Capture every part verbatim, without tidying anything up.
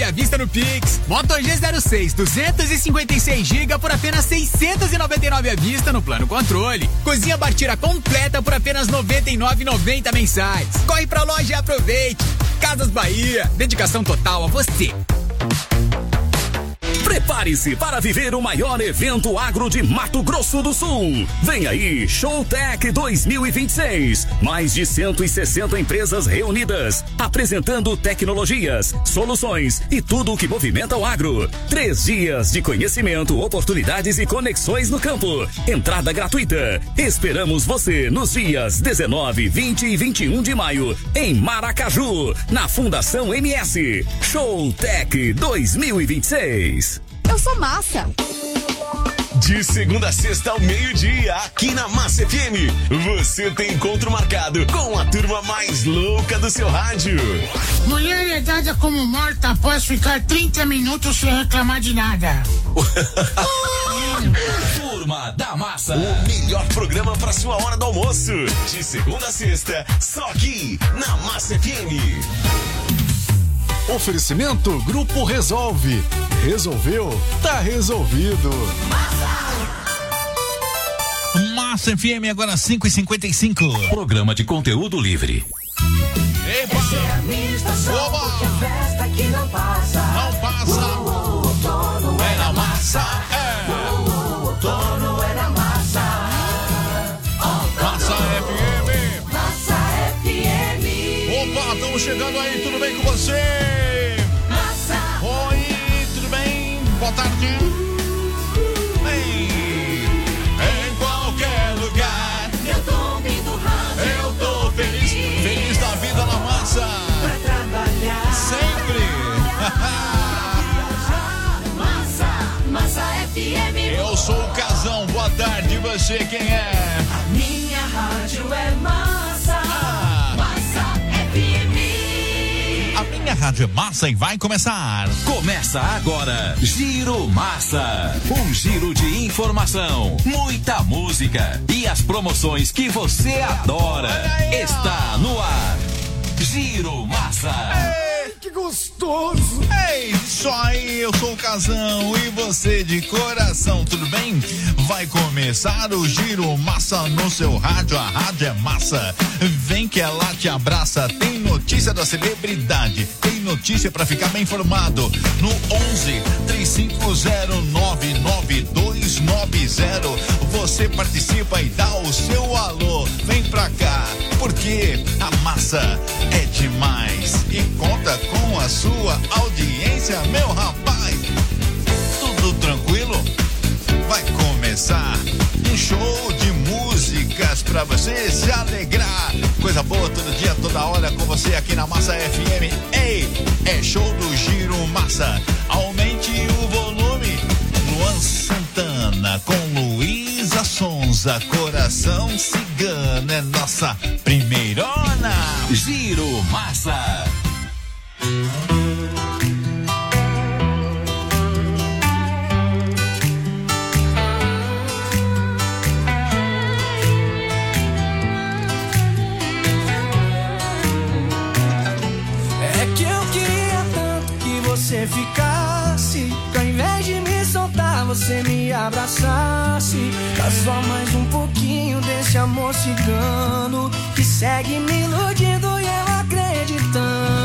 à vista no Pix. Moto G zero seis, duzentos e cinquenta e seis gigas por apenas seiscentos e noventa e nove à vista no plano controle. Cozinha Bartira completa por apenas noventa e nove reais e noventa centavos mensais. Corre pra loja e aproveite. Casas Bahia, dedicação total a você. Prepare-se para viver o maior evento agro de Mato Grosso do Sul. Vem aí, Showtech dois mil e vinte e seis. Mais de cento e sessenta empresas reunidas, apresentando tecnologias, soluções e tudo o que movimenta o agro. Três dias de conhecimento, oportunidades e conexões no campo. Entrada gratuita. Esperamos você nos dias dezenove, vinte e vinte e um de maio, em Maracaju, na Fundação M S. Showtech dois mil e vinte e seis. Eu sou Massa. De segunda a sexta ao meio-dia, aqui na Massa F M, você tem encontro marcado com a turma mais louca do seu rádio. Mulher é dada como morta após ficar trinta minutos sem reclamar de nada. Turma da Massa, o melhor programa para sua hora do almoço. De segunda a sexta, só aqui na Massa F M. Oferecimento Grupo Resolve. Resolveu? Tá resolvido. Massa F M, agora cinco e cinquenta e cinco. Programa de conteúdo livre. Epa! Essa é a minha estação, porque a festa que não passa. Não passa. O, o, outono é na massa. É. O, o, outono é na massa. Massa F M. Massa F M. Opa, estamos chegando aí, tudo bem com você? Oi, tudo bem? Boa tarde. Bem, em qualquer lugar eu tô ouvindo rádio. Eu tô feliz, feliz da vida na massa. Pra trabalhar sempre. Massa, Massa F M. Eu sou o Casão, boa tarde, e você quem é? A minha rádio é Massa. Ah. Massa F M. A minha rádio é Massa e vai começar. Começa agora, Giro Massa. Um giro de informação, muita música e as promoções que você adora. Está no ar. Giro Massa. Ei, que gostoso. Ei, isso aí, eu sou o Casão e você de coração, tudo bem? Vai começar o Giro Massa no seu rádio, a rádio é massa. Vem que ela te abraça, tem notícia da celebridade, tem notícia pra ficar bem informado. No onze, três cinco zero, nove nove dois nove zero, você participa e dá o seu alô. Vem pra cá, porque a massa é demais e conta com a sua audiência, meu rapaz. Tudo tranquilo? Vai começar um show de músicas pra você se alegrar. Coisa boa todo dia, toda hora com você aqui na Massa F M. Ei, é show do Giro Massa. Aumente o volume. Luan Santana com Luísa Sonza. Coração Cigano é nossa primeirona. Giro Massa. Você ficasse, que ao invés de me soltar, você me abraçasse. Dá só mais um pouquinho desse amor cigano que segue me iludindo e eu acreditando.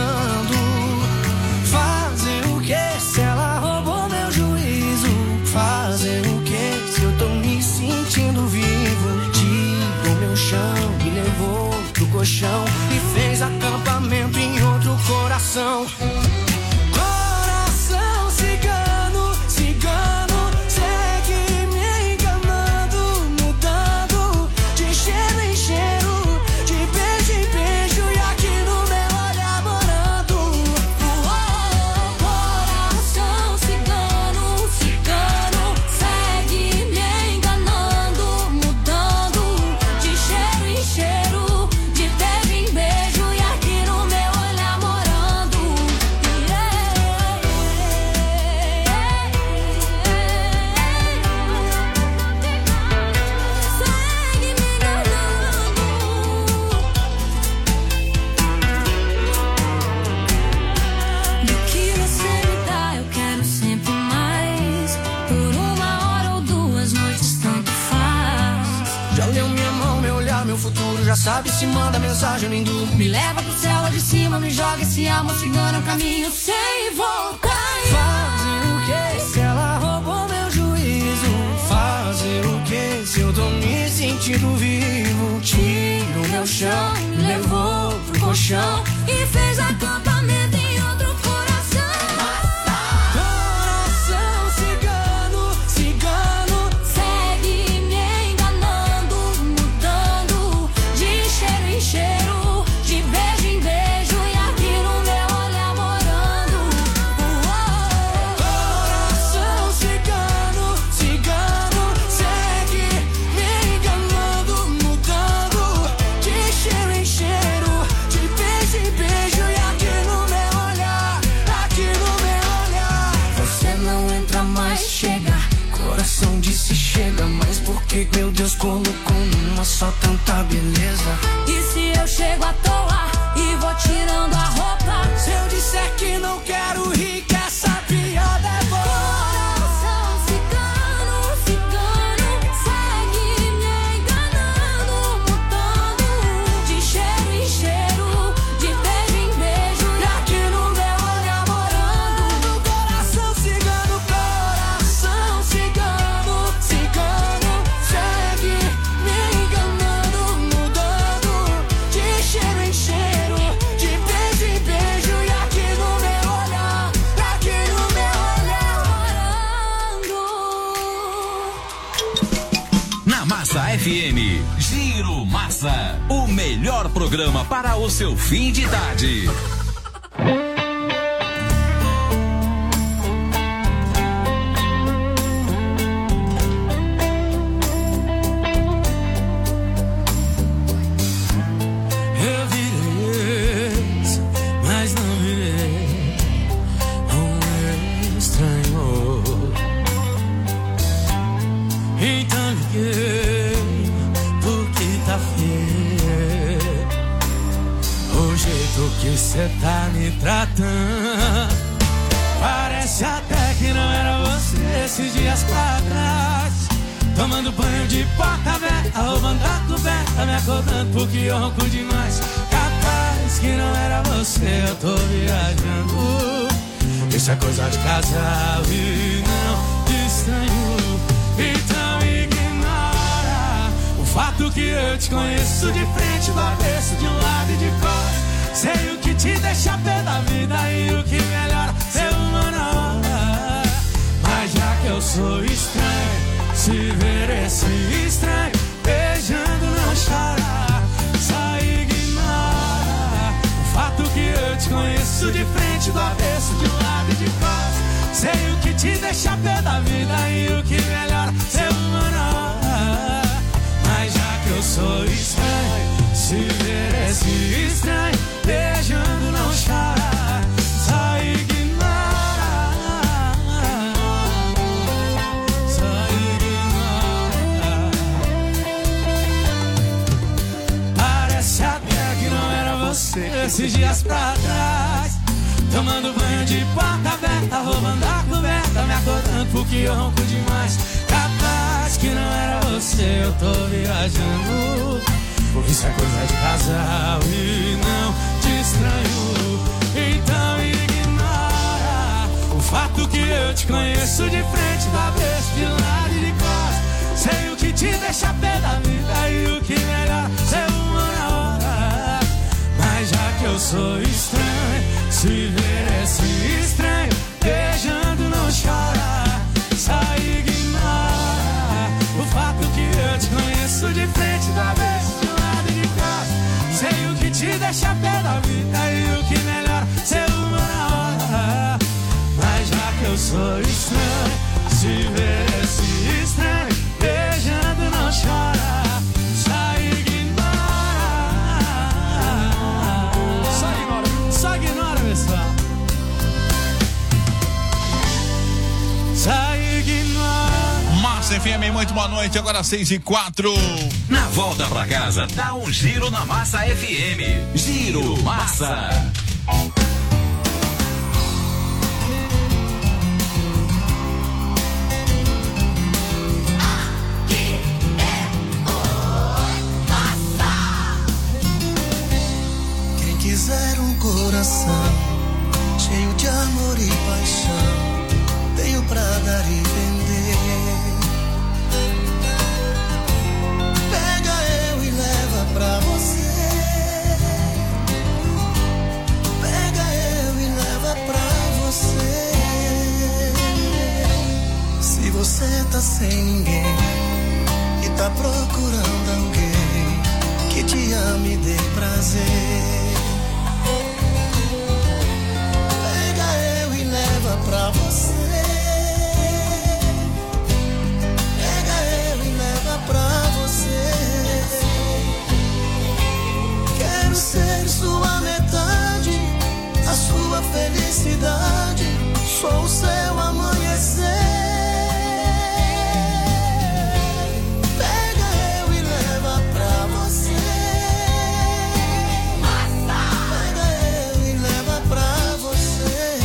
Fazer o que se ela roubou meu juízo? Fazer o que se eu tô me sentindo vivo? Tirou meu chão, me levou pro colchão e fez acampamento em outro coração. sabe se manda mensagem, eu nem durmo. Me leva pro céu lá de cima, me joga esse amor cigano, é um caminho sem voltar. Fazer o que se ela roubou meu juízo? Fazer o que se eu tô me sentindo vivo? Tiro meu chão, me levou pro colchão e fez acampamento em outro coração. Coração cigano, cigano, segue me enganando, mudando de cheiro em cheiro, de beijo em beijo e aqui no meu olhar morando. Coração cigano, cigano, segue me enganando, mudando de cheiro em cheiro, de beijo em beijo e aqui no meu olhar, aqui no meu olhar. Você não entra mais, chega, coração disse chega, mas por que meu Deus colocou numa só tanta beleza? E se eu chego à toa e vou tirando a roupa? Se eu disser que não quero rir, que essa piada é boa. Coração cigano, cigano, segue me enganando, mudando de cheiro em cheiro, de beijo em beijo e aqui no meu olhar morando. Coração cigano, coração cigano, cigano, segue me enganando, mudando de cheiro em cheiro, de beijo em beijo e aqui no meu olhar, aqui no meu olhar morando. Na Massa F M, Giro Massa, o melhor programa para o seu fim de tarde. Eu virei ex, mas não virei um estranho. Então liguei, porque tá feio o jeito que cê tá me tratando. Parece até que não era você esses dias pra trás. Tomando banho de porta aberta, roubando a coberta, me acordando porque eu ronco demais. Capaz que não era você, eu tô viajando. Isso é coisa de casal e não de estranho. Então ignora o fato que eu te conheço de frente, do avesso, de um lado e de costas. Sei o que te deixa pé da vida e o que melhora ser uma na hora. Mas já que eu sou estranho, se ver esse estranho beijando não chora. Só ignora o fato que eu te conheço de frente, do avesso, de um lado e de costas. Sei o que te deixa pé da vida e o que melhora ser uma na hora. Mas já que eu sou estranho, se ver esse estranho beijando não chora. Só ignora, só ignora. Parece até que não era você esses dias pra trás. Tomando banho de porta aberta, roubando a coberta, me acordando porque eu ronco demais. Capaz que não era você, eu tô viajando. Isso é coisa de casal e não de estranho. Então ignora o fato que eu te conheço de frente, do avesso, de lado e de costas. Sei o que te deixa pé da vida e o que melhor ser uma na hora. Mas já que eu sou estranho, se ver esse estranho beijando não chora. Só ignora o fato que eu te conheço de frente, do avesso, de lado e de costas. Sei o que te deixa pé da vida e o que melhor ser uma na hora. Mas já que eu sou estranho, se ver esse estranho beijando não chora. Só ignora, só ignora, só ignora, pessoal. Só ignora. Massa F M, muito boa noite, agora seis e quatro. Na volta pra casa, dá um giro na Massa F M. Giro Massa. tá sem ninguém e tá procurando alguém que te ame e dê prazer. Pega eu e leva pra você. Pega eu e leva pra você. Quero ser sua metade, a sua felicidade. Sou o seu amanhecer. Pega eu e leva pra você. Pega eu e leva pra você.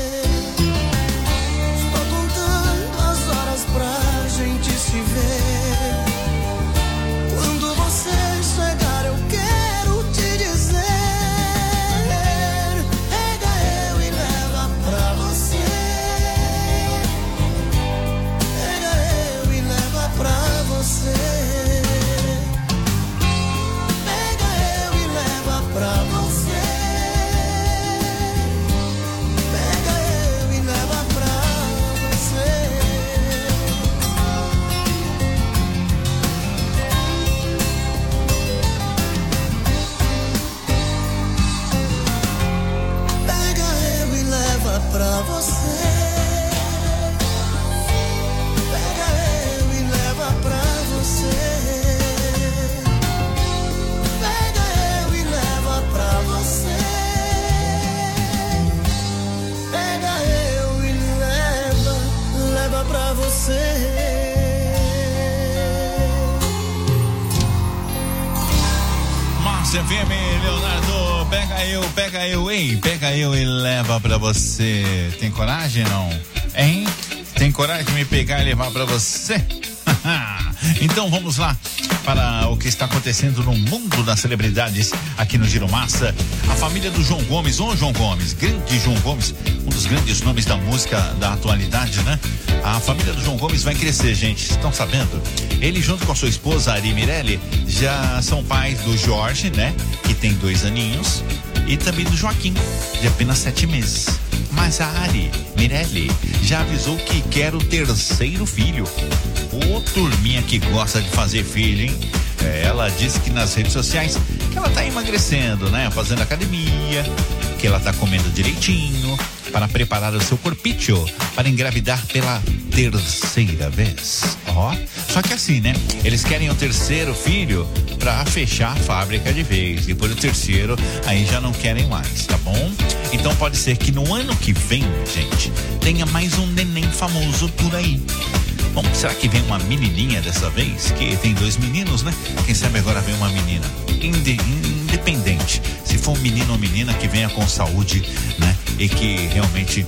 Estou contando as horas pra gente se ver. Quando você chegar eu quero te dizer. Pega eu e leva pra você. Pega eu e leva pra você. Pega eu e leva pra você. Pega eu e leva pra você. Pega eu e leva pra você. Pega eu e leva pra você. Pega eu e leva pra você. Pega eu e leva, leva pra você. Márcia F M, Leonardo, pega eu, pega eu, ei, pega eu e leva pra você. Tem coragem, não? Hein? Tem coragem de me pegar e levar pra você? Então vamos lá para o que está acontecendo no mundo das celebridades aqui no Giro Massa. A família do João Gomes, ô João Gomes, grande João Gomes, um dos grandes nomes da música da atualidade, né? A família do João Gomes vai crescer, gente, estão sabendo? Ele junto com a sua esposa Ari Mirelli já são pais do Jorge, né? Que tem dois aninhos, e também do Joaquim, de apenas sete meses. Mas a Ari Mirelli já avisou que quer o terceiro filho. Ô, turminha que gosta de fazer filho, hein? É, ela disse que nas redes sociais que ela tá emagrecendo, né? Fazendo academia, que ela tá comendo direitinho para preparar o seu corpício para engravidar pela terceira vez. Ó, só que assim, né? Eles querem o terceiro filho para fechar a fábrica de vez. Depois do terceiro, aí já não querem mais, tá bom? Então pode ser que no ano que vem, gente, tenha mais um neném famoso por aí. Bom, será que vem uma menininha dessa vez? Que tem dois meninos, né? Quem sabe agora vem uma menina. Inde, independente. Se for um menino ou menina, que venha com saúde, né? E que realmente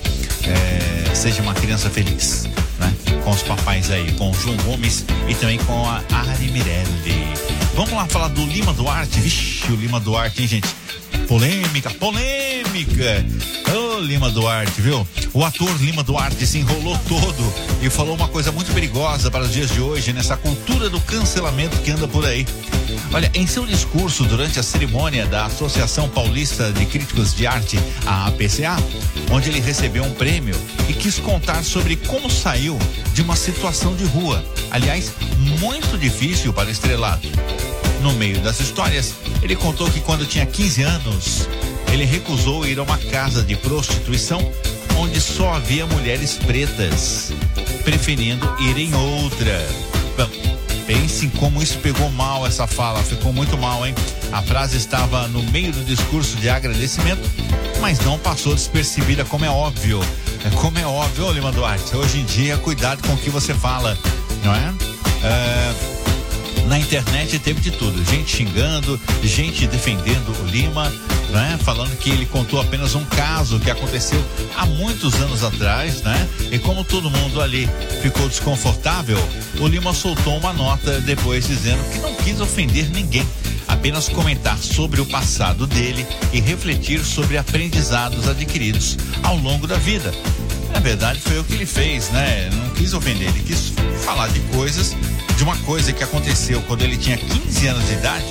é, seja uma criança feliz, né? Com os papais aí, com o João Gomes e também com a Ari Mirelli. Vamos lá falar do Lima Duarte. Vixe, o Lima Duarte, hein, gente? Polêmica, polêmica. Ô, Lima Duarte, viu? O ator Lima Duarte se enrolou todo e falou uma coisa muito perigosa para os dias de hoje, nessa cultura do cancelamento que anda por aí. Olha, em seu discurso durante a cerimônia da Associação Paulista de Críticos de Arte, a A P C A, onde ele recebeu um prêmio e quis contar sobre como saiu de uma situação de rua, aliás, muito difícil para o estrelado. No meio das histórias, ele contou que quando tinha quinze anos, ele recusou ir a uma casa de prostituição onde só havia mulheres pretas, preferindo ir em outra. Bom, pense em como isso pegou mal, essa fala, ficou muito mal, hein? A frase estava no meio do discurso de agradecimento, mas não passou despercebida, como é óbvio. Como é óbvio, ô Lima Duarte, hoje em dia, cuidado com o que você fala, não é? É... Na internet teve de tudo, gente xingando, gente defendendo o Lima, né? Falando que ele contou apenas um caso que aconteceu há muitos anos atrás, né? E como todo mundo ali ficou desconfortável, o Lima soltou uma nota depois dizendo que não quis ofender ninguém, apenas comentar sobre o passado dele e refletir sobre aprendizados adquiridos ao longo da vida. Na verdade foi o que ele fez, né? Não quis ofender, ele quis falar de coisas, de uma coisa que aconteceu quando ele tinha quinze anos de idade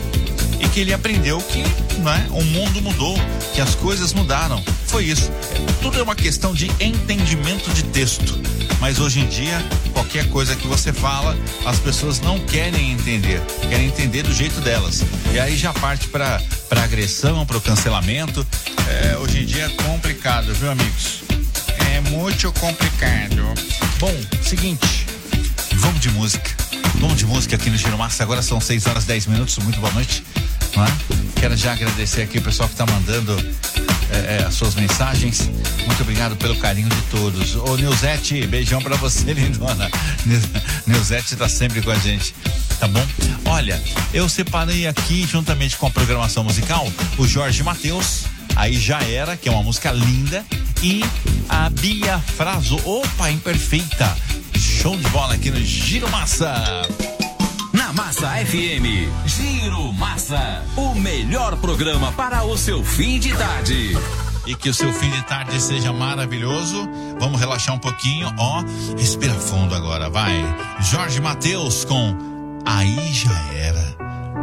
e que ele aprendeu que, né, o mundo mudou, que as coisas mudaram. Foi isso. Tudo é uma questão de entendimento de texto. mas hoje em dia, qualquer coisa que você fala, as pessoas não querem entender, querem entender do jeito delas. E aí já parte para para agressão, para o cancelamento. É, hoje em dia é complicado, viu, amigos? É muito complicado. Bom, seguinte, vamos de música. Vamos de música aqui no Giro Massa. Agora são seis horas e dez minutos. Muito boa noite. Não é? Quero já agradecer aqui o pessoal que está mandando é, é, as suas mensagens. Muito obrigado pelo carinho de todos. Ô Nilzete, beijão pra você, lindona. Nilzete tá sempre com a gente, tá bom? Olha, eu separei aqui, juntamente com a programação musical, o Jorge Mateus, Aí Já Era, que é uma música linda, e a Bia Fraso, opa, imperfeita. Show de bola aqui no Giro Massa. Na Massa F M, Giro Massa, o melhor programa para o seu fim de tarde. E que o seu fim de tarde seja maravilhoso. Vamos relaxar um pouquinho, ó. Respira fundo agora, vai. Jorge Mateus com Aí Já Era.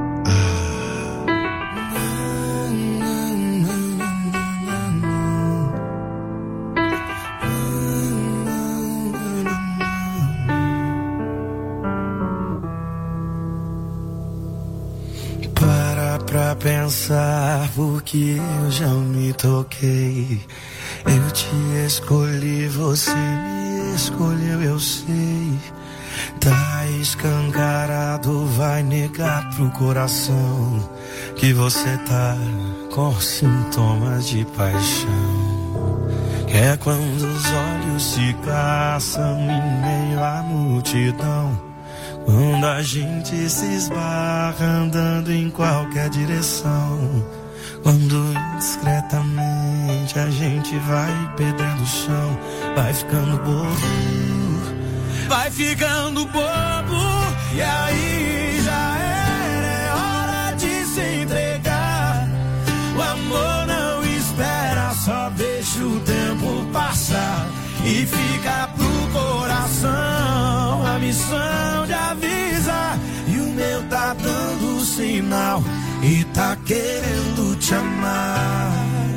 Pra pensar porque eu já me toquei. Eu te escolhi, você me escolheu, eu sei. Tá escancarado, vai negar pro coração que você tá com sintomas de paixão. Que é quando os olhos se caçam em meio à multidão. Quando a gente se esbarra andando em qualquer direção. Quando indiscretamente a gente vai perdendo o chão. Vai ficando bobo, vai ficando bobo. E aí já era, é hora de se entregar. O amor não espera, só deixa o tempo passar. E fica pro coração a missão de avisar. E o meu tá dando sinal e tá querendo te amar.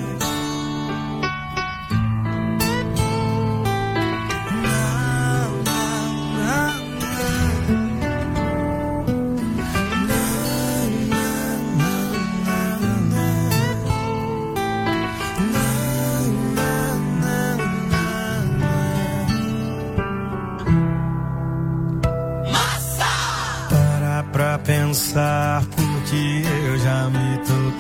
Pensar porque eu já me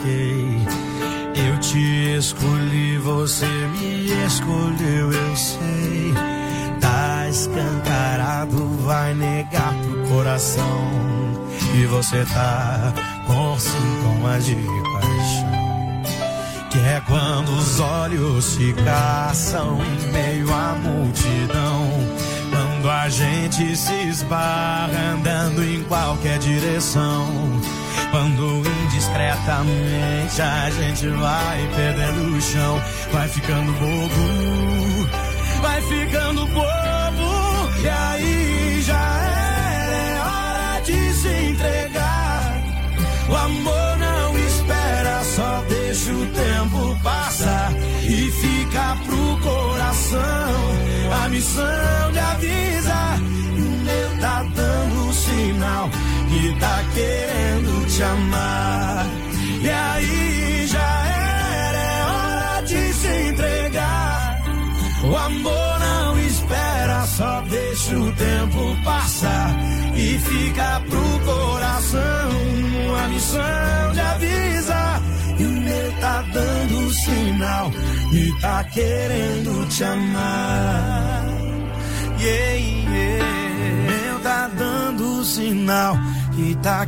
toquei. Eu te escolhi, você me escolheu, eu sei. Tá escancarado, vai negar pro coração que você tá com sintomas de paixão. Que é quando os olhos se caçam em meio à multidão. Quando a gente se esbarra andando em qualquer direção. Quando indiscretamente a gente vai perdendo o chão. Vai ficando bobo, vai ficando bobo. E aí já era, é hora de se entregar. O amor não espera, só deixa o tempo passar. E fica pro coração a missão de avisar. E o meu tá dando sinal que tá querendo te amar. E aí já era, é hora de se entregar. O amor não espera, só deixa o tempo passar. E fica pro coração a missão de avisar. E o meu tá dando sinal e tá querendo te amar. Yeah, yeah. Meu tá dando sinal e tá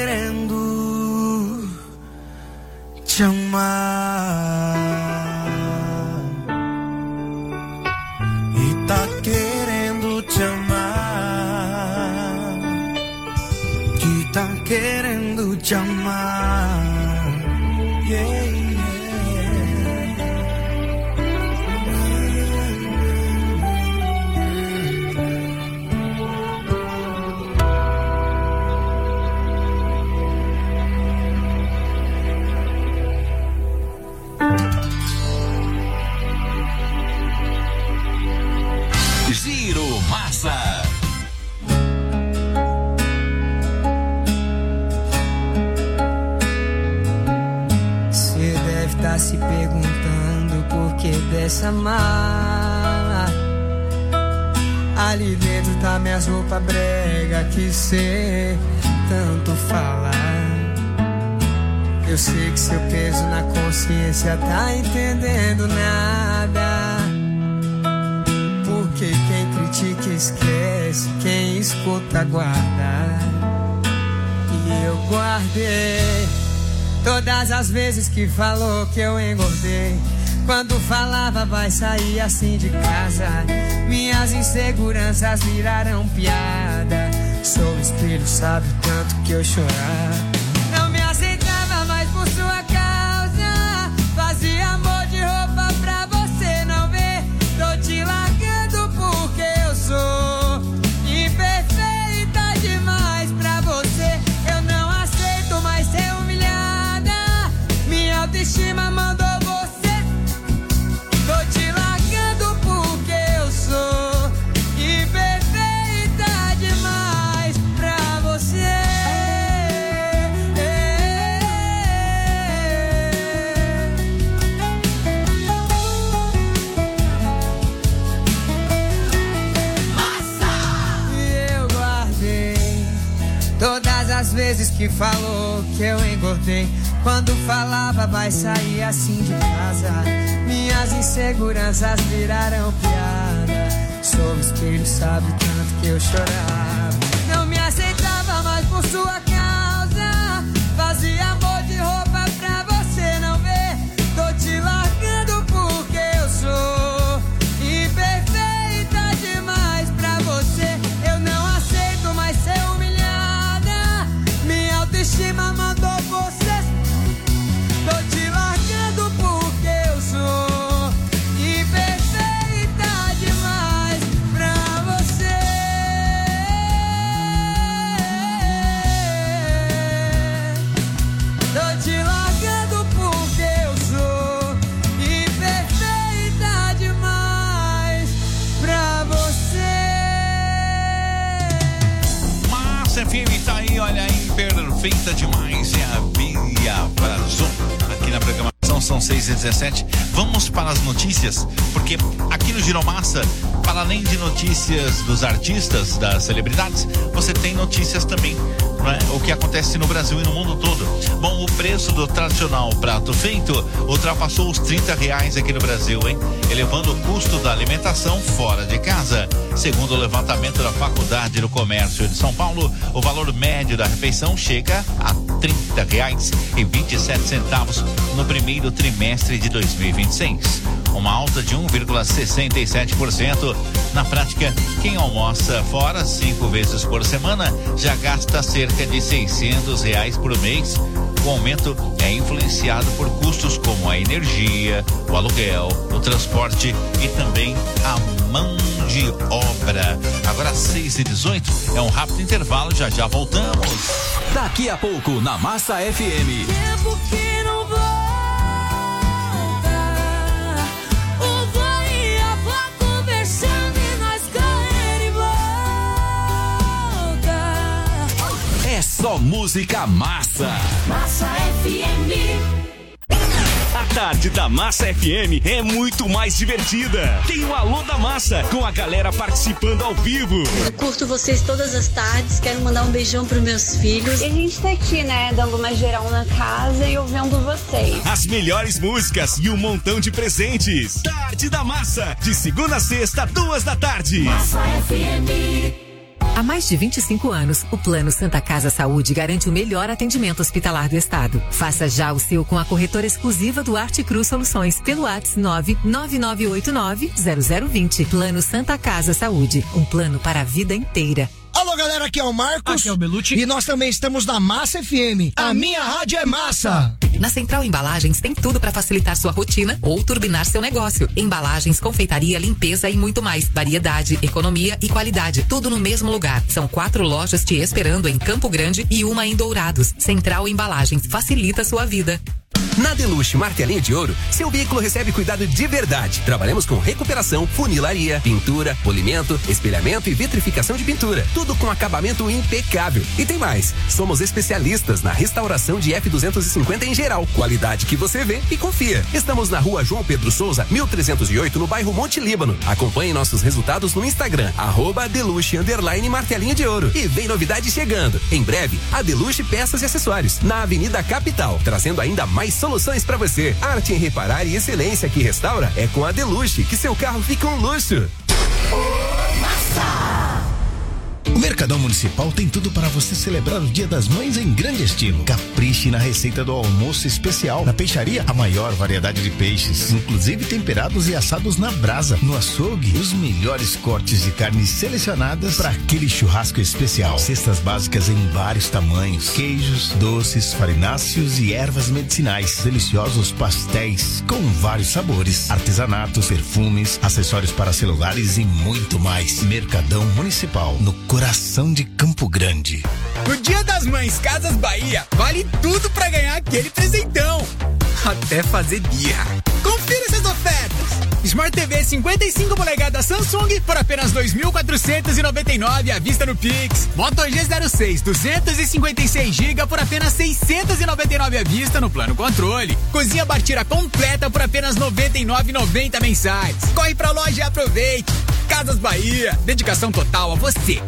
querendo te amar. E tá querendo te amar. Que tá querendo te amar. Yeah, yeah. Giro Massa. Você deve estar se perguntando por que dessa mala. Ali dentro tá minhas roupas brega que cê tanto fala. Eu sei que seu peso na consciência tá entendendo nada. Porque quem critica esquece, quem escuta guarda. E eu guardei todas as vezes que falou que eu engordei. Quando falava vai sair assim de casa. Minhas inseguranças viraram piada. Sou o espelho, sabe o tanto que eu chorava. Não me aceitava mais por sua causa. Fazia amor de roupa pra você não ver. Tô te largando porque eu sou imperfeita demais pra você. Eu não aceito mais ser humilhada. Minha autoestima mandou você. Tô te largando porque eu sou imperfeita demais pra você. Todas as vezes que falou que eu engordei. Quando falava vai sair assim de casa. Minhas inseguranças viraram piada. Sou o espelho, sabe o tanto que eu chorava. Não me aceitava mais por sua causa. Fazia amor de roupa pra você não ver. Tô te largando porque eu sou imperfeita demais pra você. Eu não aceito mais ser humilhada. Minha autoestima mandou você. Tô te largando porque eu sou imperfeita demais pra você. Tô te largando porque eu sou imperfeita demais pra você. Massa F M tá aí, olha aí, perfeita demais. É a Bia Brazon aqui na programação, são seis e dezessete. Vamos para as notícias, porque aqui no Giromassa, para além de notícias dos artistas, das celebridades, você tem notícias também, não é? O que acontece no Brasil e no mundo todo. Bom, o preço do tradicional prato feito ultrapassou os trinta reais aqui no Brasil, hein? Elevando o custo da alimentação fora de casa. Segundo o levantamento da Faculdade do Comércio de São Paulo, o valor médio da refeição chega a trinta reais e vinte e sete centavos no primeiro trimestre de dois mil e vinte e seis. Uma alta de um vírgula sessenta e sete por cento. Na prática, quem almoça fora cinco vezes por semana já gasta cerca de seiscentos reais por mês. O aumento é influenciado por custos como a energia, o aluguel, o transporte e também a mão de obra. Agora seis e dezoito, é um rápido intervalo, já já voltamos. Daqui a pouco na Massa F M. Tempo que não volta, o vô e a avó conversando e nós correndo e volta. É só música massa. Massa F M. A tarde da Massa F M é muito mais divertida. Tem o Alô da Massa, com a galera participando ao vivo. Eu curto vocês todas as tardes, quero mandar um beijão pros meus filhos. E a gente tá aqui, né, dando uma geral na casa e ouvindo vocês. As melhores músicas e um montão de presentes. Tarde da Massa, de segunda a sexta, duas da tarde. Massa F M. Há mais de vinte e cinco anos, o Plano Santa Casa Saúde garante o melhor atendimento hospitalar do estado. Faça já o seu com a corretora exclusiva do Arte Cruz Soluções pelo WhatsApp nove nove nove oito nove zero zero dois zero. Plano Santa Casa Saúde, um plano para a vida inteira. Alô, galera, aqui é o Marcos. Aqui é o Belucci. E nós também estamos na Massa F M. A minha rádio é massa. Na Central Embalagens tem tudo para facilitar sua rotina ou turbinar seu negócio. Embalagens, confeitaria, limpeza e muito mais. Variedade, economia e qualidade. Tudo no mesmo lugar. São quatro lojas te esperando em Campo Grande e uma em Dourados. Central Embalagens. Facilita sua vida. Na Deluxe Martelinho de Ouro, seu veículo recebe cuidado de verdade. Trabalhamos com recuperação, funilaria, pintura, polimento, espelhamento e vitrificação de pintura. Tudo com acabamento impecável. E tem mais, somos especialistas na restauração de F duzentos e cinquenta em geral. Qualidade que você vê e confia. Estamos na rua João Pedro Souza, mil trezentos e oito, no bairro Monte Líbano. Acompanhe nossos resultados no Instagram, arroba Deluxe underline Martelinho de Ouro. E vem novidade chegando. Em breve, a Deluxe Peças e Acessórios, na Avenida Capital, trazendo ainda mais soluções para você. Arte em reparar e excelência que restaura é com a Deluxe, que seu carro fica um luxo. O Mercadão Municipal tem tudo para você celebrar o Dia das Mães em grande estilo. Capriche na receita do almoço especial. Na peixaria, a maior variedade de peixes, inclusive temperados e assados na brasa. No açougue, os melhores cortes de carnes selecionadas para aquele churrasco especial. Cestas básicas em vários tamanhos, queijos, doces, farináceos e ervas medicinais. Deliciosos pastéis com vários sabores, artesanatos, perfumes, acessórios para celulares e muito mais. Mercadão Municipal, no coração de Campo Grande. No Dia das Mães Casas Bahia, vale tudo pra ganhar aquele presentão. Até fazer birra. Confira essas ofertas. Smart T V cinquenta e cinco polegadas Samsung por apenas dois mil quatrocentos e noventa e nove à vista no Pix. Moto G zero seis duzentos e cinquenta e seis gigas por apenas seiscentos e noventa e nove à vista no plano controle. Cozinha Bartira completa por apenas noventa e nove reais e noventa centavos mensais. Corre pra loja e aproveite. Casas Bahia, dedicação total a você.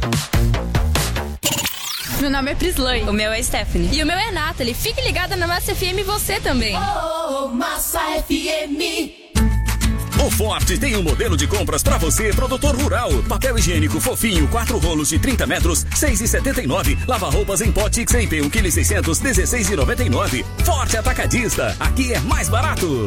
Meu nome é Prislane. O meu é Stephanie. E o meu é Nathalie. Fique ligada na Massa F M e você também. Oh, Massa F M. O Forte tem um modelo de compras pra você, produtor rural. Papel higiênico fofinho, quatro rolos de trinta metros, seis e setenta e nove. Lava roupas em pote X M P um quilo seiscentos, dezesseis e noventa e nove. Forte Atacadista, aqui é mais barato.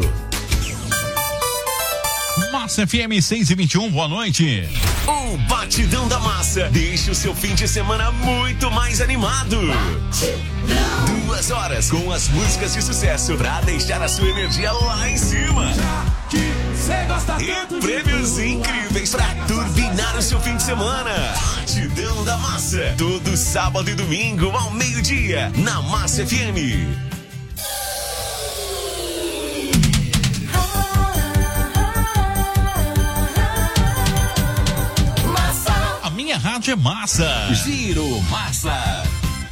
Massa F M seis e vinte e um, boa noite. O Batidão da Massa deixa o seu fim de semana muito mais animado. Batidão. Duas horas com as músicas de sucesso pra deixar a sua energia lá em cima. E prêmios incríveis pra turbinar o seu fim de semana. Batidão da Massa, todo sábado e domingo ao meio-dia, na Massa F M. Minha rádio é massa. Giro Massa.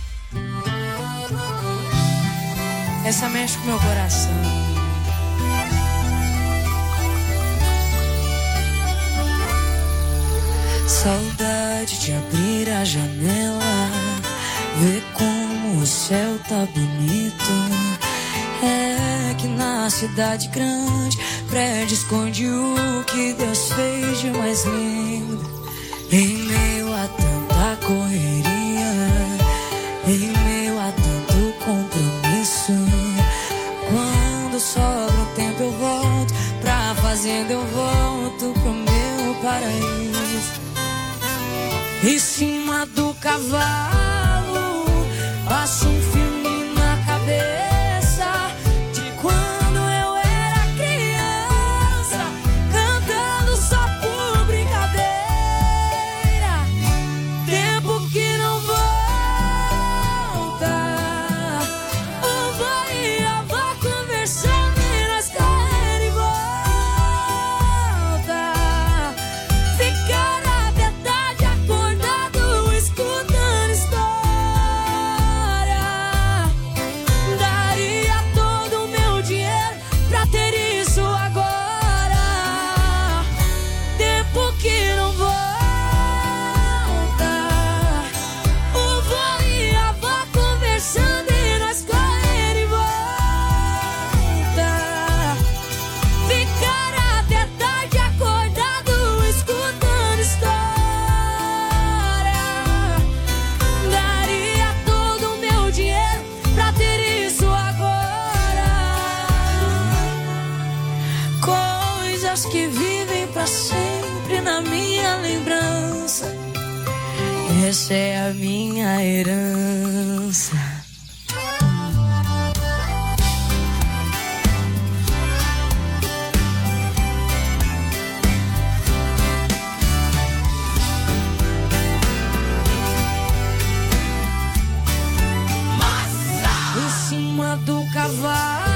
Essa mexe com meu coração. Saudade de abrir a janela, ver como o céu tá bonito. É que na cidade grande, prédio esconde o que Deus fez de mais lindo. Em meio a tanta correria, em meio a tanto compromisso, quando sobra um tempo eu volto pra fazenda, eu volto pro meu paraíso. Em cima do cavalo, passo um filme na cabeça de quando eu era criança, cantando só por brincadeira. Tempo que não volta, o vô e a avó conversando e nós correndo e volta. Ficar até tarde acordado escutando história. Daria todo o meu dinheiro pra ter isso agora. Tempo que não volta. Que vivem pra sempre na minha lembrança. Essa é a minha herança. Massa! Em cima do cavalo,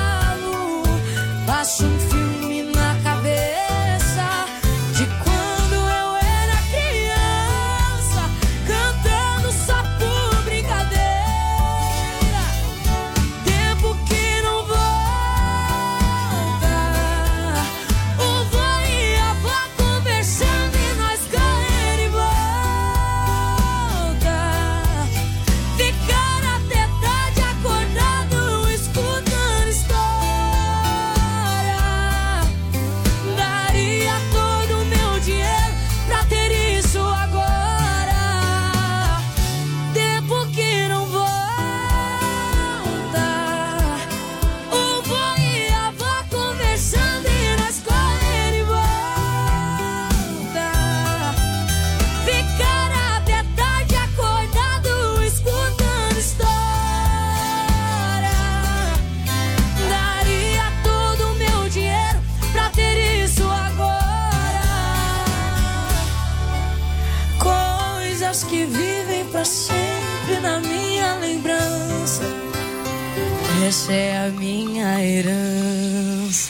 dias que vivem pra sempre na minha lembrança. Essa é a minha herança.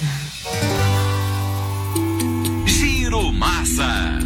Giro Massa.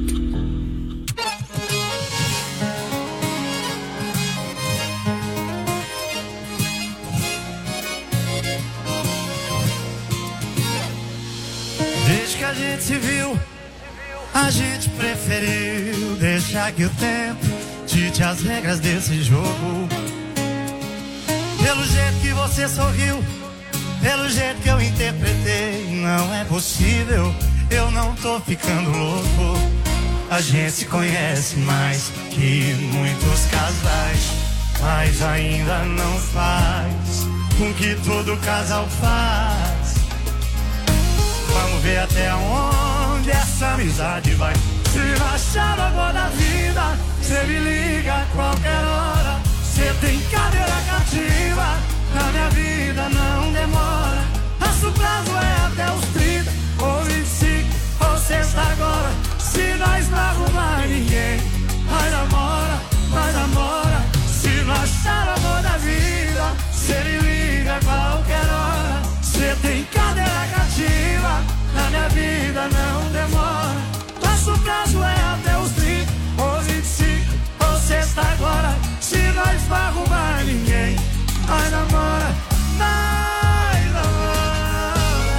Desde que a gente se viu, a gente preferiu deixar que o tempo dite as regras desse jogo. Pelo jeito que você sorriu, pelo jeito que eu interpretei, não é possível, eu não tô ficando louco. A gente se conhece mais que muitos casais, mas ainda não faz com que todo casal faz. Vamos ver até onde essa amizade vai. Se achar agora da vida, cê me liga a qualquer hora. Cê tem cadeira cativa, na minha vida não demora. Nosso prazo é até os trinta, ou vinte e cinco, ou sexta agora. Se nós não arrumar ninguém, vai namora, vai namora. Se não achar amor da vida, cê me liga a qualquer hora. Cê tem cadeira cativa, na minha vida não demora. Nosso prazo é até os trinta, ou vinte e cinco, ou sexta agora. Se nós não arrumar ninguém, nós namora, nós namora.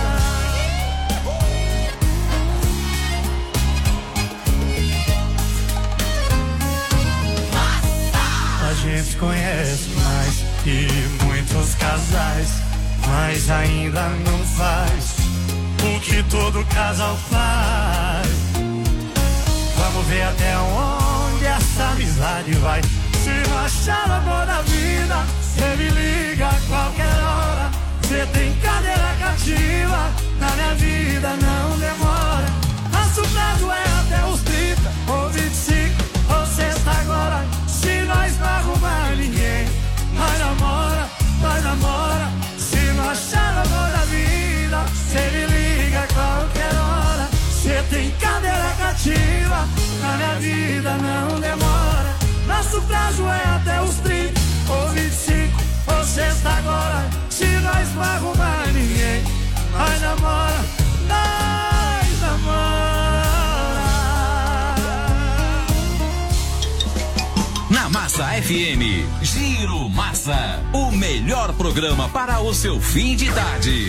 A gente conhece mais que muitos casais, mas ainda não faz o que todo casal faz. Vamos ver até onde essa amizade vai. Se não achar o amor da vida, cê me liga a qualquer hora. Cê tem cadeira cativa, na minha vida não demora. Nosso prazo é até os trinta, ou vinte e cinco, ou sexta agora. Se nós não arrumar ninguém, nós namora, nós namora. Se não achar o amor da vida, cê me liga a qualquer hora. Cê tem cadeira cativa, na minha vida não demora. Nosso prazo é até os trinta, ou vinte e cinco, ou sexta agora. Se nós não arrumar ninguém, nós namora, nós namora. Na Massa F M, Giro Massa, o melhor programa para o seu fim de tarde.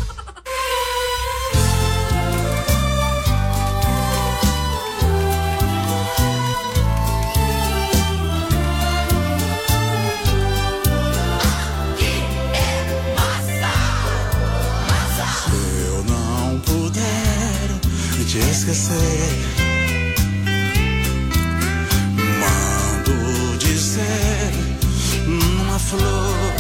Te esquecer, mando dizer numa flor,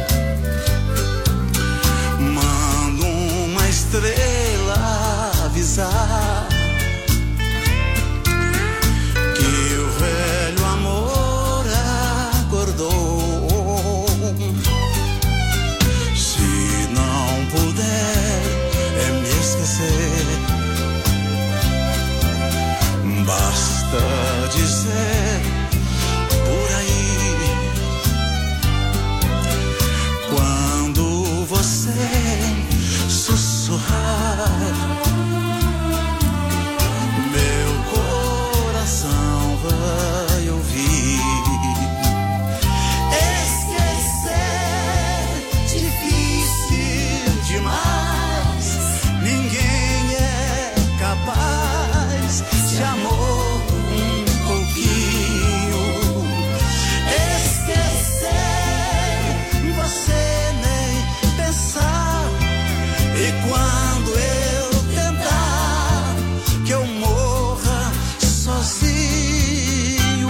mando uma estrela avisar que o velho amor acordou. Se não puder é me esquecer, basta dizer por aí. Quando você sussurrar, meu coração vai ouvir. Esquecer, difícil demais. Ninguém é capaz de amor. Quando eu tentar que eu morra sozinho.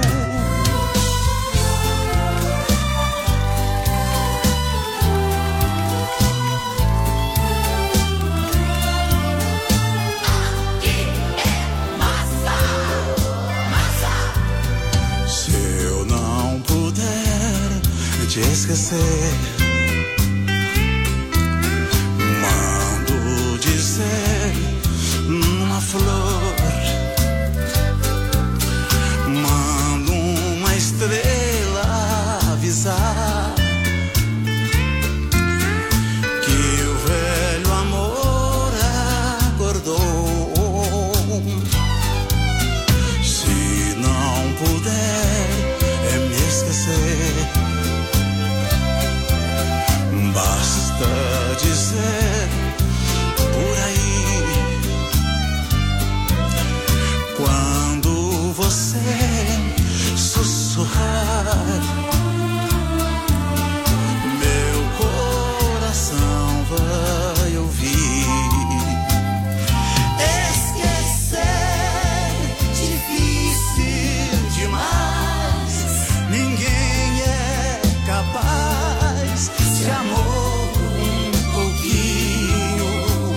Aqui é massa, massa. Se eu não puder te esquecer, numa flor, puder é me esquecer, basta dizer por aí, quando você sussurrar, meu coração vai ouvir. Esquecer, difícil demais, ninguém é capaz de amor um pouquinho.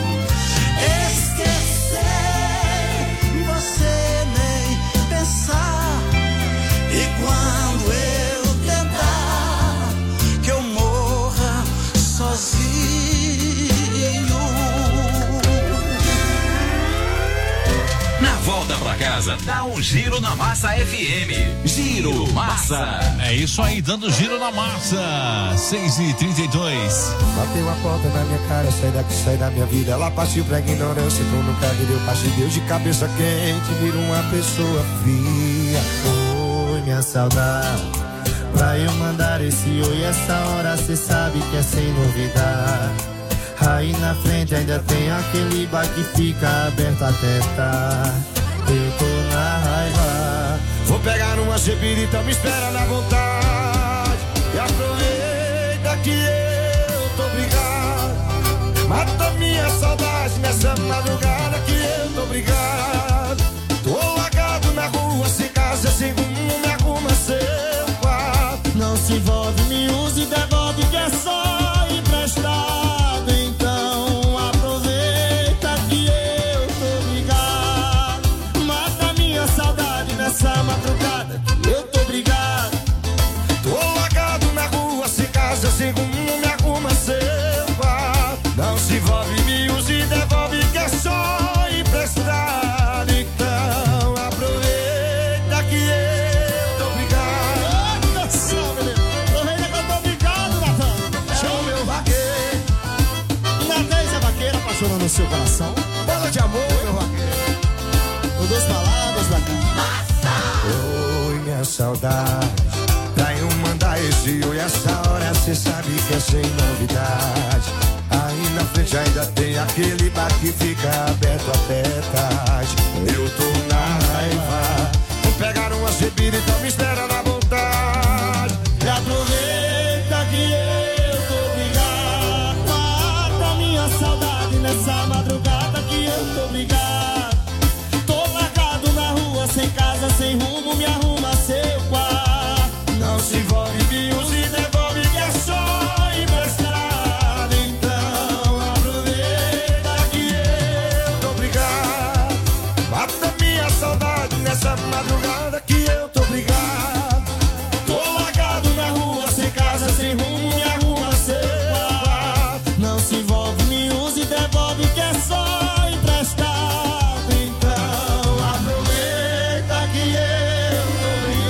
Esquecer, você nem pensar, e quando eu tentar que eu morra sozinho. Na volta pra casa, dá um giro na Massa F M. Giro Massa. É isso aí, dando giro na massa. seis e trinta e dois. Bateu a porta na minha cara, sai daqui, sai da minha vida. Ela partiu pra ignorância, tu nunca me deu paz de Deus. De cabeça quente, vira uma pessoa fria. Oi, minha saudade, pra eu mandar esse oi, essa hora cê sabe que é sem novidade. Aí na frente ainda tem aquele bar que fica aberto até tarde. Eu tô na raiva, vou pegar uma chepirita, me espera na vontade. E aproveita que eu tô brigado, mata minha saudade nessa madrugada que eu tô brigado. Tô largado na rua, sem casa, sem rumo, me arruma seu quarto. Não se envolve, me use e devolve que é só emprestado. Então aproveita que eu tô brigado, mata minha saudade nessa madrugada que eu tô brigado. Tô largado na rua, sem casa, sem rumo, me arruma seu quarto. Não se envolve, me use e devolve que é só emprestado. Então aproveita que eu tô brigado. Atenção, menino, aproveita que eu tô brigado, Natan. Chama o meu vaqueiro. Natan, essa vaqueira apaixonou no seu coração. Bola de amor, meu vaqueiro. Com duas palavras, bacana. Oi, minha saudade, pra eu mandar esse oi, essa hora cê sabe que é sem novidade. Aí na frente ainda tem aquele bar que fica aberto até tarde. Eu tô na raiva, vou pegar uma bebida, então me espera na vontade. E aproveita que eu tô brigado, mata minha saudade nessa madrugada que eu tô brigado. Tô largado na rua, sem casa, sem rumo, me arruma seu quarto. Não se envolve, me use e devolve que é só emprestado. Então aproveita que eu tô brigado, mata minha saudade nessa madrugada que eu tô brigado. Tô largado na rua, sem casa, sem rumo, me arruma seu quarto. Não se envolve, me use e devolve que é só emprestado. Então aproveita que eu tô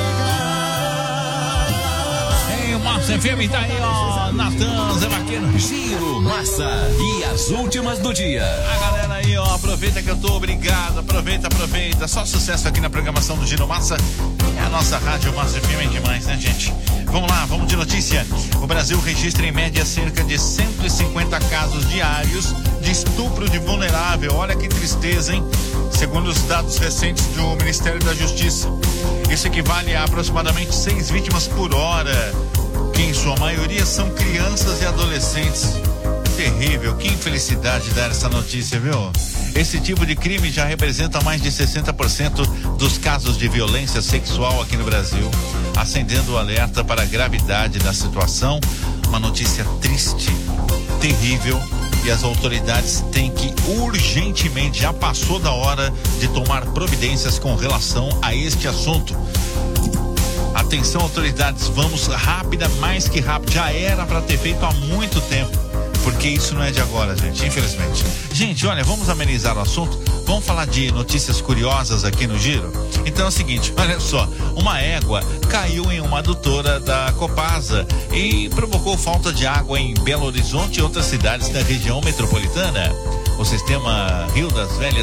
brigado. Ei, o Massa F M tá aí, ó. Natan, Zé Vaqueiro. Giro Massa e as últimas do dia. A galera aí, ó, aproveita que eu tô obrigado. Aproveita, aproveita. Só sucesso aqui na programação do Giro Massa. É a nossa rádio Massa F M, é demais, né, gente? Vamos lá, vamos de notícia. O Brasil registra em média cerca de cento e cinquenta casos diários de estupro de vulnerável. Olha que tristeza, hein? Segundo os dados recentes do Ministério da Justiça, isso equivale a aproximadamente seis vítimas por hora, que em sua maioria são crianças e adolescentes. Terrível, que infelicidade dar essa notícia, viu? Esse tipo de crime já representa mais de sessenta por cento dos casos de violência sexual aqui no Brasil, acendendo o alerta para a gravidade da situação. Uma notícia triste, terrível, e as autoridades têm que urgentemente, já passou da hora de tomar providências com relação a este assunto. Atenção, autoridades, vamos rápida, mais que rápido, já era para ter feito há muito tempo, porque isso não é de agora, gente, infelizmente. Gente, olha, vamos amenizar o assunto, vamos falar de notícias curiosas aqui no Giro? Então é o seguinte, olha só, uma égua caiu em uma adutora da Copasa e provocou falta de água em Belo Horizonte e outras cidades da região metropolitana. O sistema Rio das Velhas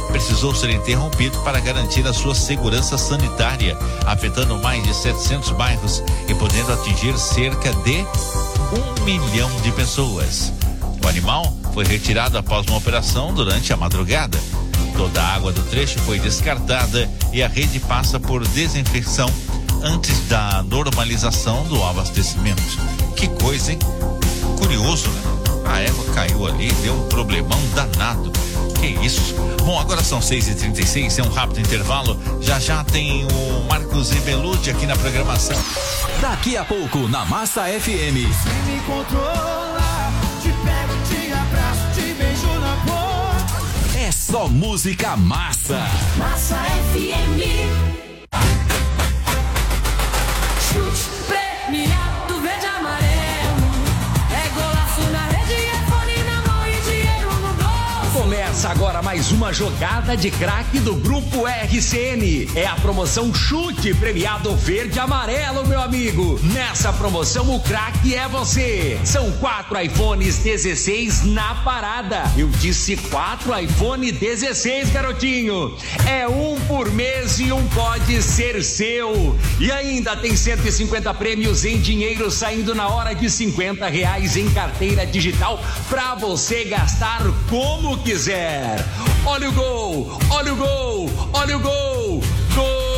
precisou ser interrompido para garantir a sua segurança sanitária, afetando mais de setecentos bairros e podendo atingir cerca de um milhão de pessoas. O animal foi retirado após uma operação durante a madrugada. Toda a água do trecho foi descartada e a rede passa por desinfecção antes da normalização do abastecimento. Que coisa, hein? Curioso, né? A égua caiu ali, deu um problemão danado. Que isso? Bom, agora são seis e trinta e seis, é um rápido intervalo. Já já tem o Marcos Ribelucci aqui na programação. Daqui a pouco, na Massa F M. Se me controla, te pego, te abraço, te beijo na boca. É só música massa. Massa F M. Chute premiado, verde, amarelo. É golaço na rede, é fone na mão e dinheiro no bolso. Começa agora mais uma jogada de craque do Grupo R C N. É a promoção Chute Premiado Verde e Amarelo, meu amigo. Nessa promoção, o craque é você. São quatro iPhones dezesseis na parada. Eu disse quatro iPhone dezesseis, garotinho. É um por mês e um pode ser seu. E ainda tem cento e cinquenta prêmios em dinheiro saindo na hora de cinquenta reais em carteira digital pra você gastar como quiser. Olha o gol, olha o gol, olha o gol, gol!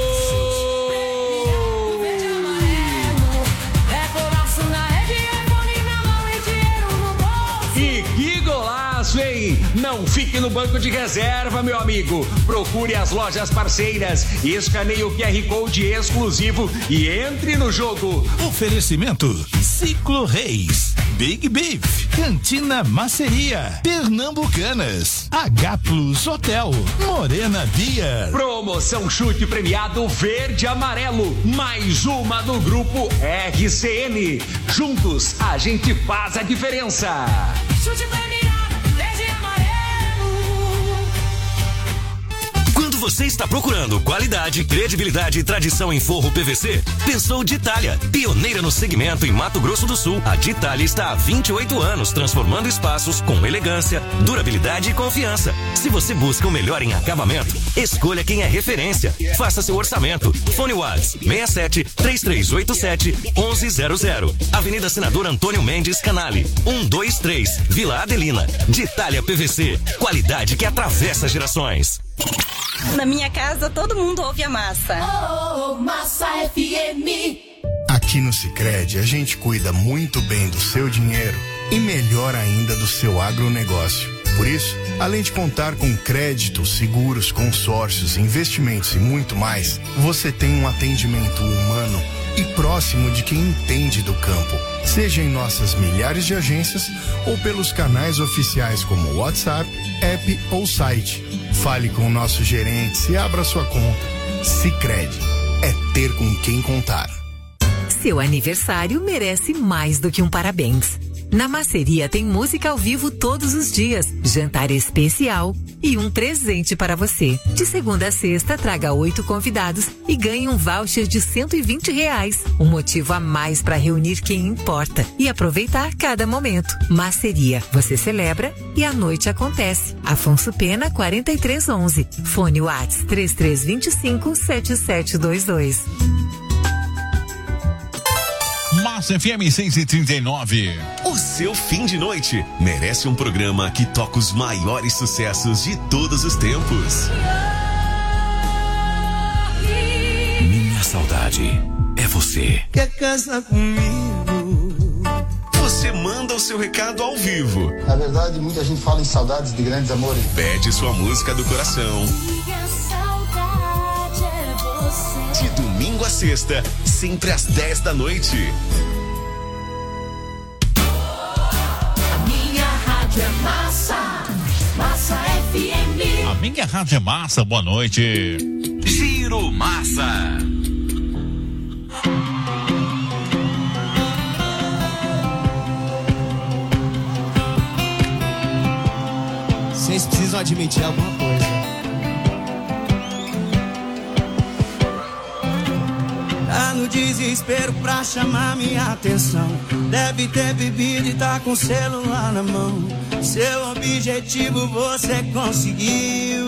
E que golaço, hein? Não fique no banco de reserva, meu amigo. Procure as lojas parceiras, escaneie o Q R Code exclusivo e entre no jogo. Oferecimento Ciclo Reis, Big Beef, Cantina Maceria, Pernambucanas, H Plus Hotel, Morena Beer. Promoção Chute Premiado Verde e Amarelo, mais uma do Grupo R C N. Juntos a gente faz a diferença. Chute premiado, verde e amarelo. Quando você está procurando qualidade, credibilidade e tradição em forro P V C, pensou Ditalia. Pioneira no segmento em Mato Grosso do Sul, a Ditalia está há vinte e oito anos transformando espaços com elegância, durabilidade e confiança. Se você busca o melhor em acabamento, escolha quem é referência. Faça seu orçamento. Fone WhatsApp seis sete três três oito sete um um zero zero. Avenida Senador Antônio Mendes Canale, um dois três, Vila Adelina. Ditalia P V C, qualidade que atravessa gerações. Na minha casa, todo mundo ouve a Massa. Oh, oh, Massa F M. Aqui no Sicredi, a gente cuida muito bem do seu dinheiro e melhor ainda do seu agronegócio. Por isso, além de contar com créditos, seguros, consórcios, investimentos e muito mais, você tem um atendimento humano e próximo de quem entende do campo, seja em nossas milhares de agências ou pelos canais oficiais como WhatsApp, app ou site. Fale com nossos gerentes e abra sua conta. Sicredi, é ter com quem contar. Seu aniversário merece mais do que um parabéns. Na Maceria tem música ao vivo todos os dias, jantar especial e um presente para você. De segunda a sexta, traga oito convidados e ganhe um voucher de cento e vinte reais. Um motivo a mais para reunir quem importa e aproveitar cada momento. Maceria, você celebra e a noite acontece. Afonso Pena, quarenta e três onze. Fone WhatsApp três três dois cinco sete sete dois dois. Massa F M seis e trinta e nove. O seu fim de noite merece um programa que toca os maiores sucessos de todos os tempos. Minha saudade é você. Quer casar comigo? Você manda o seu recado ao vivo. Na verdade, muita gente fala em saudades de grandes amores. Pede sua música do coração. Minha saudade é você. De domingo a sexta, sempre às dez da noite. A minha rádio é massa. Massa F M. A minha rádio é massa, boa noite. Giro Massa. Vocês precisam admitir alguma coisa. Tá no desespero pra chamar minha atenção. Deve ter bebido e tá com o celular na mão. Seu objetivo você conseguiu.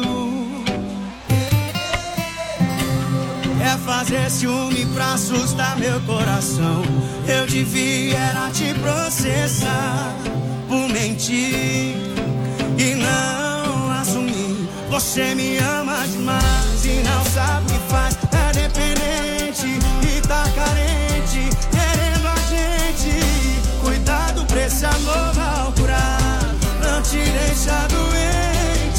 É fazer ciúme pra assustar meu coração. Eu devia era te processar por mentir e não assumir. Você me ama demais e não sabe o que faz. É dependente e tá carente, querendo a gente. Cuidado pra esse amor mal curado não te deixa doente.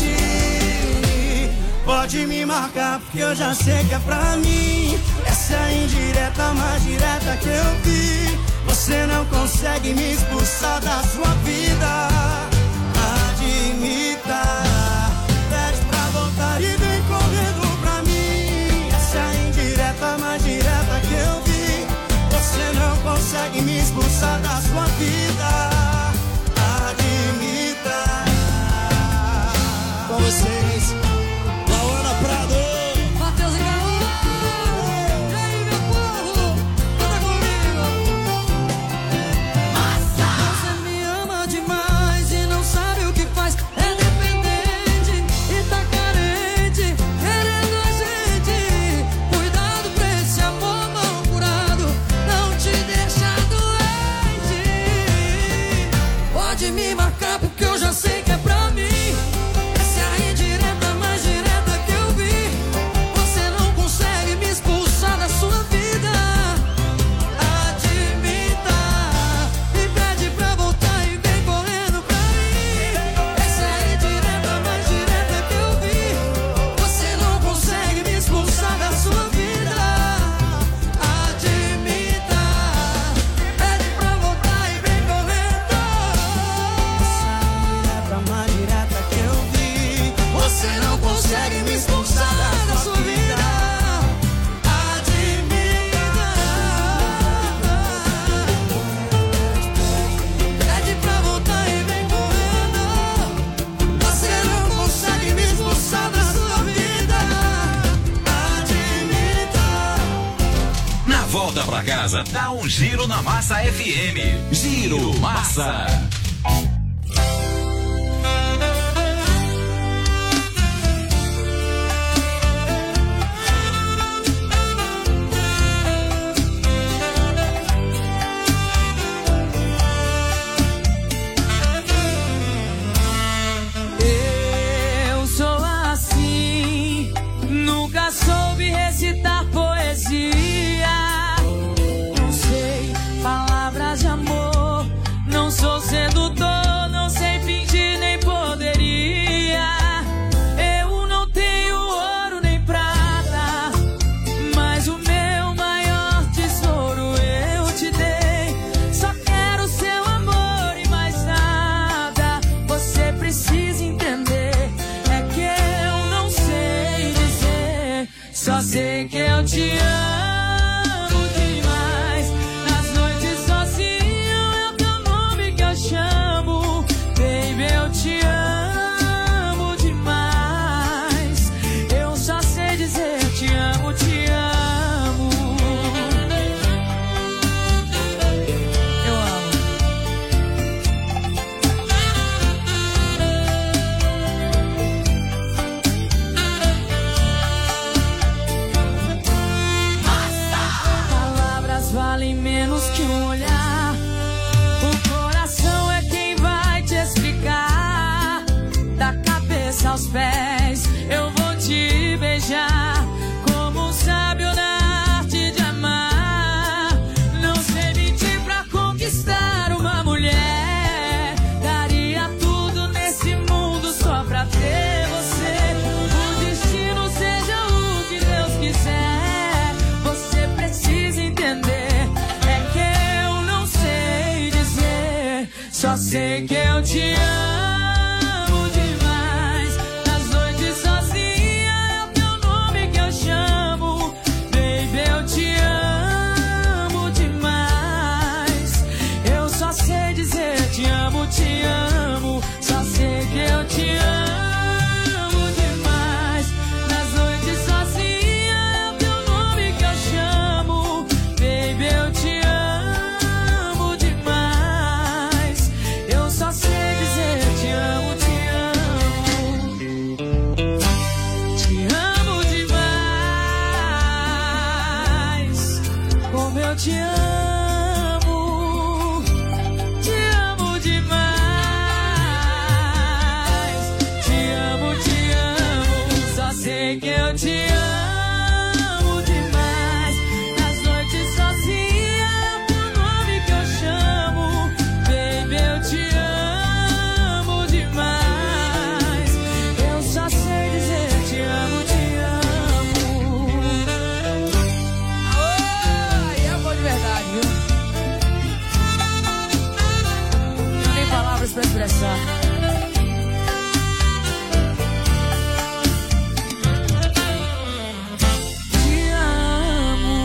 Pode me marcar porque eu já sei que é pra mim. Essa é a indireta mais direta que eu vi. Você não consegue me expulsar da sua vida. Admita, pede pra voltar e vem correndo pra mim. Essa é a indireta mais direta que eu vi. Você não consegue me expulsar da sua vida. Admita. Com vocês, Lauana Prado, Matheus e Caô. E aí, meu povo, canta comigo. Massa! Você me ama demais e não sabe o que faz. É dependente e tá carente, querendo a gente. Cuidado pra esse amor mal curado não te deixa doente. Pode me marcar porque eu já sei que é pra mim. Essa é a indireta mais direta que eu vi. Você não consegue me expulsar da sua vida. Admita e pede pra voltar e vem correndo pra mim. Essa é a indireta mais direta que eu vi. Você não consegue me expulsar da sua vida. Admita, pede pra voltar e vem correndo. Essa é a indireta mais direta que eu vi. Você não consegue me expulsar da sua vida. Admita, pede pra voltar e vem correndo. Você não consegue me expulsar da sua vida. Admita. Na volta pra casa, dá um giro na Massa F M. Giro Massa. Eu sou assim, nunca soube recitar poesia. Não sei palavras de amor, não sou sedutor, não sei fingir nem poderia. Eu não tenho ouro nem prata, mas o meu maior tesouro eu te dei. Só quero seu amor e mais nada. Você precisa entender, é que eu não sei dizer. Só sei que eu te amo demais. Nas noites sozinho é o teu nome que eu chamo. Baby, eu te amo demais. Eu só sei dizer te amo, te amo. Eu amo. Palavras valem menos que um olhar. O coração é quem vai te explicar. Da cabeça aos pés, eu vou te beijar. Como um sábio na arte de amar. Não sei mentir pra conquistar uma mulher. Daria tudo nesse mundo só pra ter você. O destino seja o que Deus quiser. Você precisa entender, é que eu não sei dizer. Só sei que eu te amo demais. Nas noites sozinha é o teu nome que eu chamo. Baby, eu te amo demais. Eu só sei dizer te amo, te amo. Só sei que eu te amo demais. Nas noites sozinha é o teu nome que eu chamo. te amo, te amo demais. Te amo, te amo, só sei que eu te amo demais. Nas noites sozinha, teu nome que eu chamo, baby, eu te amo demais. Eu só sei dizer te amo, te amo. Oh, e amor de verdade, viu? Não tem palavras pra expressar. Te amo.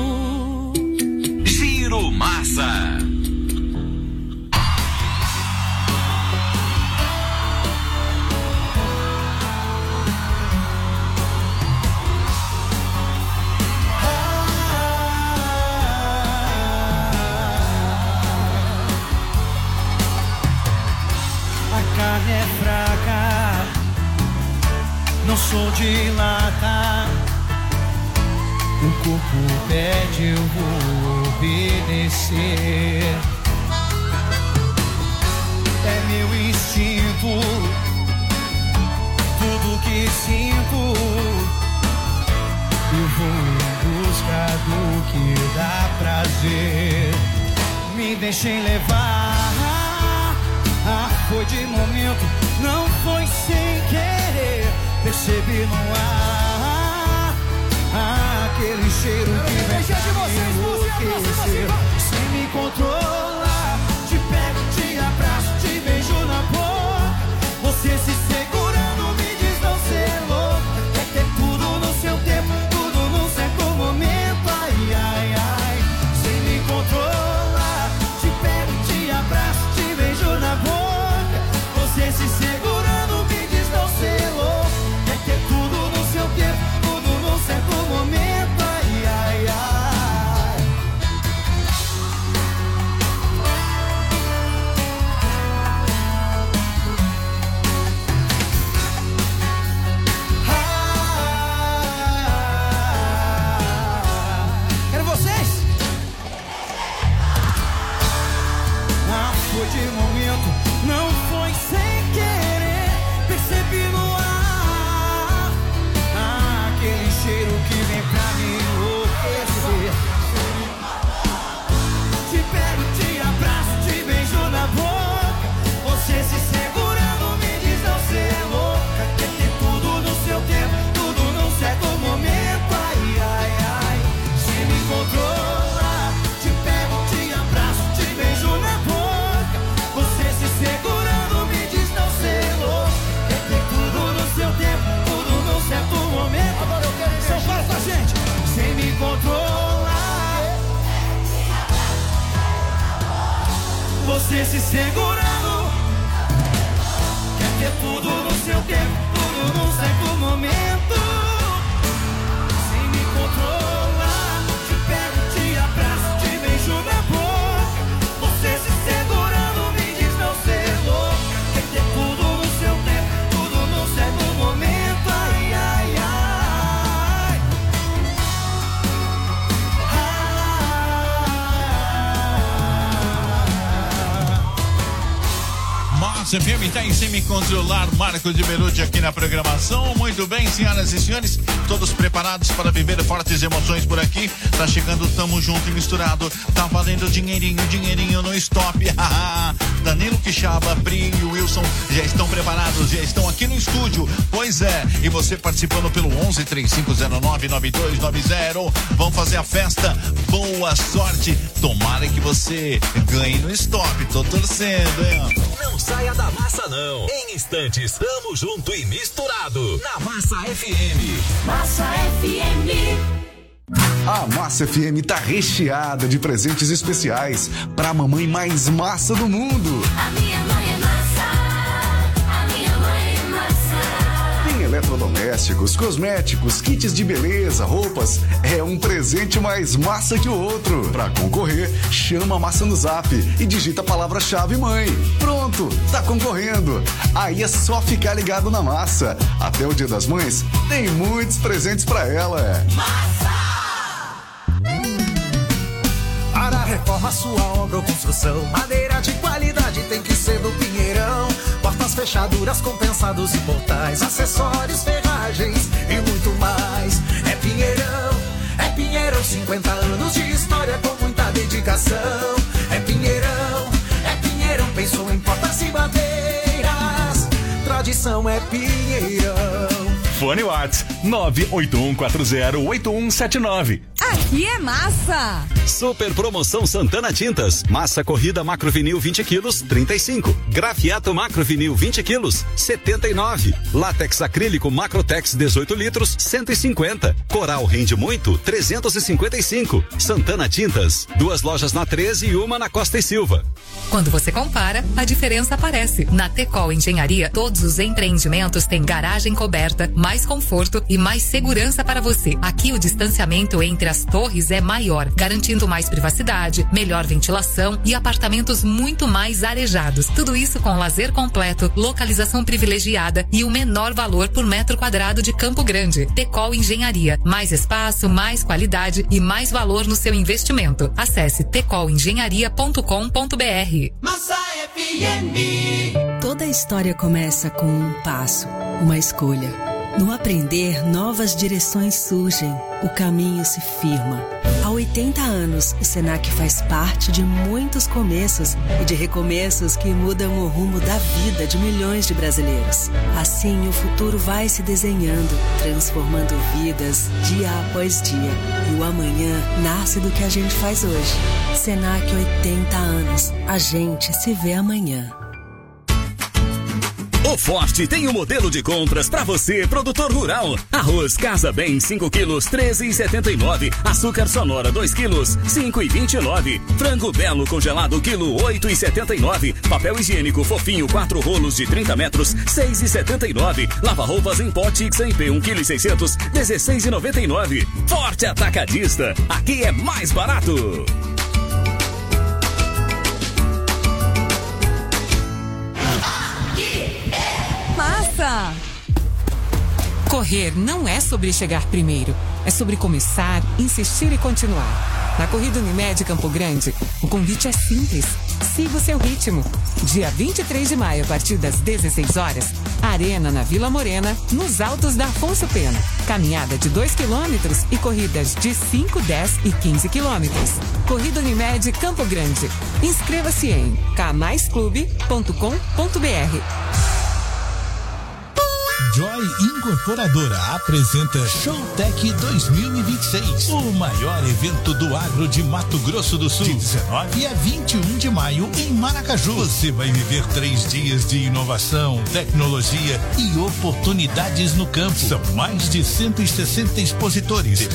Giro Massa. A carne é fraca, não sou de lata. O corpo pede, eu vou obedecer. É meu instinto, tudo que sinto. Eu vou em busca do que dá prazer. Me deixem levar. Ah, foi de momento, não foi sem querer. Percebi no ar ah, aquele cheiro que vem pra me enlouquecer. Sem me controlar, te pego, te abraço, te beijo na boca. Você se segurando me diz não ser louco. Quer ter tudo no seu tempo, tudo num certo momento. Ai, ai, ai, sem me controlar, te pego, te abraço, te beijo na boca. Você se segurando me diz não ser louco. Quer ter tudo no seu tempo, tudo num certo momento. Ai, ai, ai. Quero vocês. Ah, foi de momento, não foi sem querer. Percebi no ar ah, aquele cheiro que vem pra me enlouquecer. Te pego, te abraço, te beijo na boca. Você se segurando me diz não ser louca. Quer ter tudo no seu tempo, tudo num certo momento. Ai, ai, ai, se me controlar, te pego, te abraço, te beijo na boca. Você se segurando me diz não ser louco. Quer ter tudo no seu tempo, tudo num certo momento. Agora eu quero São Paulo com a gente. Sem me controlar, você se segurando. Quer ter tudo no seu tempo, tudo num certo momento. Sem me controlar, te pego, te abraço, te beijo na boca. Você se segurando me diz não ser louco. Quer ter tudo no seu tempo, tudo num certo momento. Ai, ai, ai. Massa F M tá em Sem Me Controlar, Marco de Beruti aqui na programação. Muito bem, senhoras e senhores, todos preparados para viver fortes emoções por aqui. Tá chegando, tamo junto e misturado. Tá valendo dinheirinho, dinheirinho no stop. Danilo Quixaba, Pri e Wilson já estão preparados, já estão aqui no estúdio. Pois é, e você participando pelo onze, três cinco zero nove, nove dois nove zero. Vamos fazer a festa. Boa sorte. Tomara que você ganhe no stop. Tô torcendo, hein? Não saia da massa, não. Em instantes, tamo junto e misturado na Massa F M. Massa F M. A Massa F M tá recheada de presentes especiais pra mamãe mais massa do mundo. A minha mãe é massa. A minha mãe é massa. Tem eletrodomésticos, cosméticos, kits de beleza, roupas. É um presente mais massa que o outro. Pra concorrer, chama a Massa no Zap e digita a palavra-chave mãe. Pronto, tá concorrendo. Aí é só ficar ligado na Massa. Até o Dia das Mães, tem muitos presentes pra ela. Massa! reforma, sua obra ou construção. Madeira de qualidade tem que ser do Pinheirão. Portas, fechaduras, compensados e portais, acessórios, ferragens e muito mais. É Pinheirão, é Pinheirão, cinquenta anos de história com muita dedicação. É Pinheirão, é Pinheirão, pensou em portas e madeiras. Tradição é Pinheirão. Fone Whats nove oito um quatro zero oito um sete nove. Aqui é massa! Super promoção Santana Tintas. Massa corrida macrovinil vinte quilos, trinta e cinco. Grafiato macrovinil vinte quilos, setenta e nove. Látex acrílico Macrotex dezoito litros, cento e cinquenta. Coral rende muito, trezentos e cinquenta e cinco. Santana Tintas. Duas lojas na treze e uma na Costa e Silva. Quando você compara, a diferença aparece. Na Tecol Engenharia, todos os empreendimentos têm garagem coberta, mais conforto e mais segurança para você. Aqui o distanciamento entre as torres é maior, garantindo mais privacidade, melhor ventilação e apartamentos muito mais arejados. Tudo isso com lazer completo, localização privilegiada e o menor valor por metro quadrado de Campo Grande. Tecol Engenharia. Mais espaço, mais qualidade e mais valor no seu investimento. Acesse tecol engenharia ponto com ponto br. Massa F M. Toda história começa com um passo, uma escolha. No aprender, novas direções surgem, o caminho se firma. Há oitenta anos, o Senac faz parte de muitos começos e de recomeços que mudam o rumo da vida de milhões de brasileiros. Assim, o futuro vai se desenhando, transformando vidas dia após dia. E o amanhã nasce do que a gente faz hoje. Senac, oitenta anos. A gente se vê amanhã. O Forte tem um modelo de compras para você, produtor rural. Arroz Casa Bem, cinco quilos, treze e setenta e nove. Açúcar Sonora, dois quilos, cinco e vinte e nove. Frango Belo congelado, quilo, oito e setenta e nove. Papel higiênico fofinho, quatro rolos de trinta metros, seis e setenta e nove. Lava-roupas em pote X M P, um quilo e seiscentos, dezesseis e noventa e nove. Forte Atacadista, aqui é mais barato. Massa! Correr não é sobre chegar primeiro, é sobre começar, insistir e continuar. Na Corrida Unimed Campo Grande, o convite é simples. Siga o seu ritmo. Dia vinte e três de maio, a partir das dezesseis horas, Arena na Vila Morena, nos Altos da Afonso Pena. Caminhada de dois quilômetros e corridas de cinco, dez e quinze quilômetros. Corrida Unimed Campo Grande. Inscreva-se em k mais clube ponto com ponto br. Joy Incorporadora apresenta Showtech dois mil e vinte e seis, o maior evento do agro de Mato Grosso do Sul, de dezenove a vinte e um de maio em Maracaju. Você vai viver três dias de inovação, tecnologia e oportunidades no campo. São mais de cento e sessenta expositores,